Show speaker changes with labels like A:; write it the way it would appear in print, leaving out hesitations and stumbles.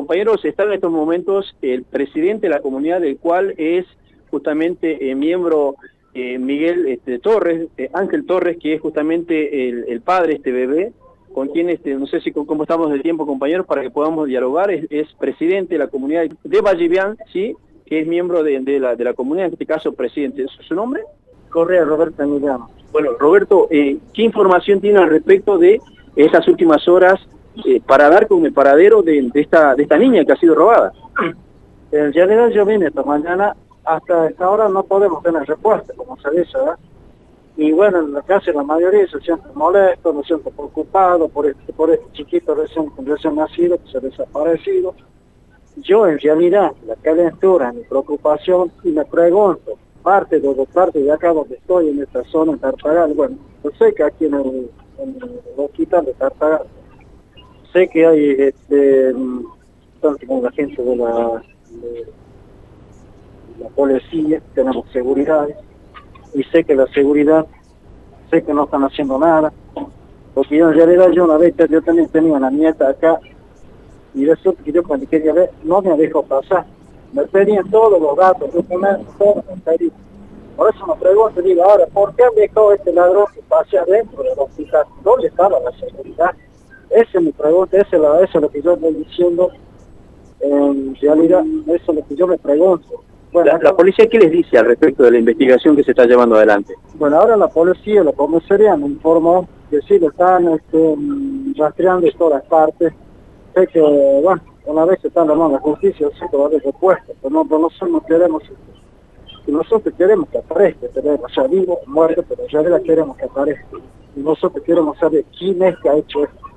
A: Compañeros, está en estos momentos el presidente de la comunidad, del cual es justamente miembro Miguel Torres, Ángel Torres, que es justamente el padre de este bebé, con quien, no sé si cómo estamos de tiempo, compañeros, para que podamos dialogar. Es presidente de la comunidad de Vallivian, ¿sí? Que es miembro de la comunidad, en este caso presidente. ¿Su nombre?
B: Correa Roberto Emiliano.
A: Bueno, Roberto, ¿qué información tiene al respecto de esas últimas horas para dar con el paradero de esta niña que ha sido robada?
B: En realidad yo vine esta mañana, hasta esta hora no podemos tener respuesta, como se dice, ¿verdad? Y bueno, en la casa la mayoría se siente molesto, se siente preocupado por este chiquito recién nacido que se ha desaparecido. Yo en realidad, la calentura, mi preocupación, y me pregunto, parte de acá donde estoy, en esta zona, en Tartagal, bueno, yo sé que aquí en el hospital de Tartagal, sé que hay, tanto con la gente de la policía, tenemos seguridad, y sé que la seguridad, sé que no están haciendo nada, porque yo en realidad una vez yo también tenía una nieta acá, y resulta que yo cuando quería ver, no me dejó pasar, me pedían todos los datos, documentos, todo me pedían. Por eso me pregunto, digo, ahora, ¿por qué han dejado este ladrón que pase adentro del hospital? ¿Dónde estaba la seguridad? Esa es mi pregunta, eso es lo que yo estoy diciendo, en realidad, eso es lo que yo me pregunto. Bueno,
A: ¿La policía qué les dice al respecto de la investigación que se está llevando adelante?
B: Bueno, ahora la policía, la comisaría me informó que sí, lo están rastreando en todas partes. Sé que, bueno, una vez que está en la mano de la justicia, sí que va a haber respuesta, pero nosotros no queremos, y nosotros queremos que aparezca, o sea, vivo o muerto, pero en realidad queremos que aparezca. Y nosotros queremos saber quién es que ha hecho esto.